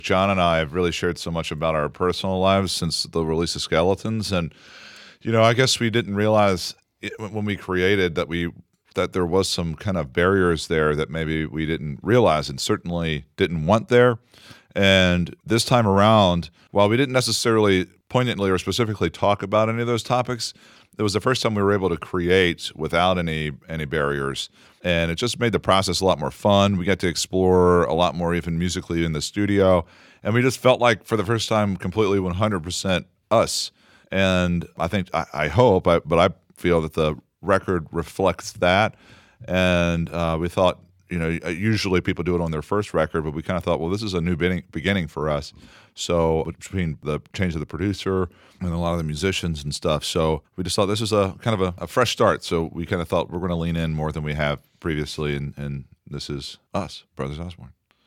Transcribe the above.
John and I have really shared so much about our personal lives since the release of Skeletons. And, I guess we didn't realize when we created that there was some kind of barriers there that maybe we didn't realize and certainly didn't want there. And this time around, while we didn't necessarily poignantly or specifically talk about any of those topics, it was the first time we were able to create without any barriers. And it just made the process a lot more fun. We got to explore a lot more even musically in the studio. And we just felt like for the first time completely 100% us. And I think, I hope, but I feel that the record reflects that. And we thought, usually people do it on their first record, but we kind of thought, well, this is a new beginning for us. So between the change of the producer and a lot of the musicians and stuff, so we just thought this is a kind of a fresh start. So we kind of thought we're going to lean in more than we have previously, and this is us, Brothers Osborne.